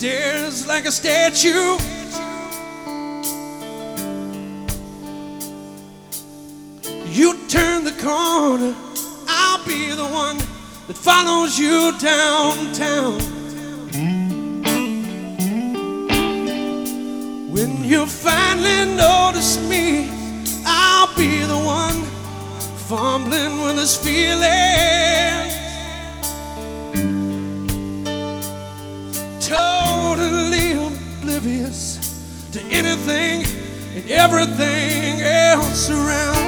stares like a statue. You turn the corner, I'll be the one that follows you downtown. When you finally notice me, I'll be the one fumbling with this feeling. Totally oblivious to anything and everything else around.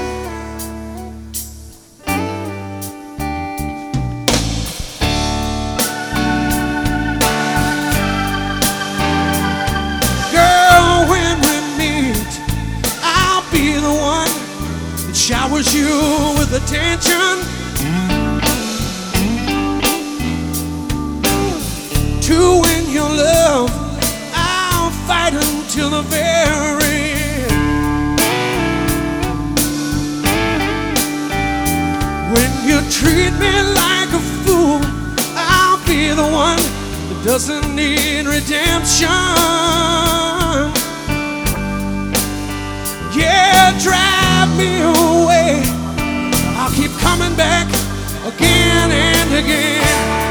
Girl, when we meet, I'll be the one that showers you with attention. To win your love, I'll fight until the very end. When you treat me like a fool, I'll be the one that doesn't need redemption. Yeah, drive me away, I'll keep coming back again and again.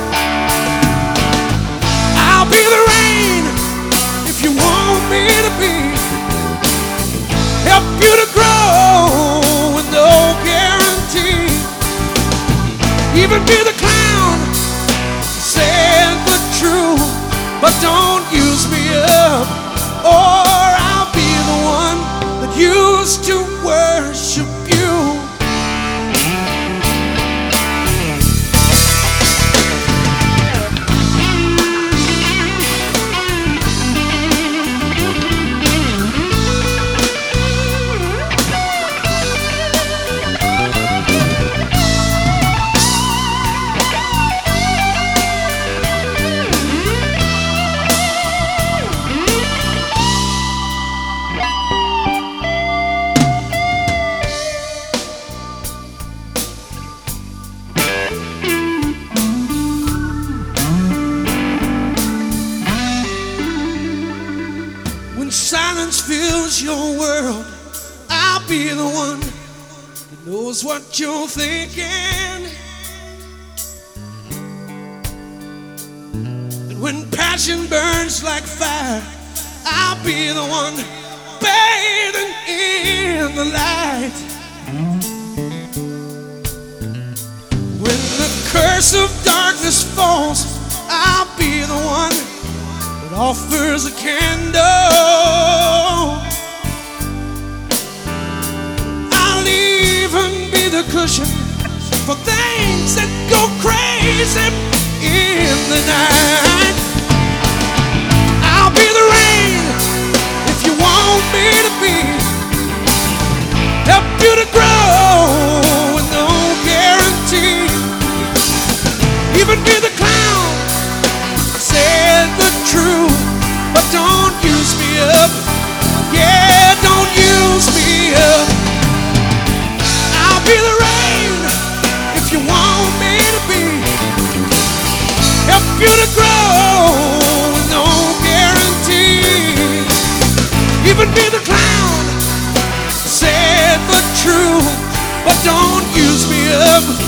I'll be the rain if you want me to be, help you to grow with no guarantee, even be the clown, sad but true, but don't use me up, or I'll be the one that used to worship you. Silence fills your world, I'll be the one that knows what you're thinking. And when passion burns like fire, I'll be the one bathing in the light. When the curse of darkness falls, I'll be the one that offers a candle. I'll even be the cushion for things that go crazy in the night. I'll be the rain if you want me to be, help you to grow with no guarantee, even be the clown, said the truth, but don't use me up. Yeah, don't use me up. I'll be the rain if you want me to be, help you to grow with no guarantee, even be the clown, said the truth, but don't use me up.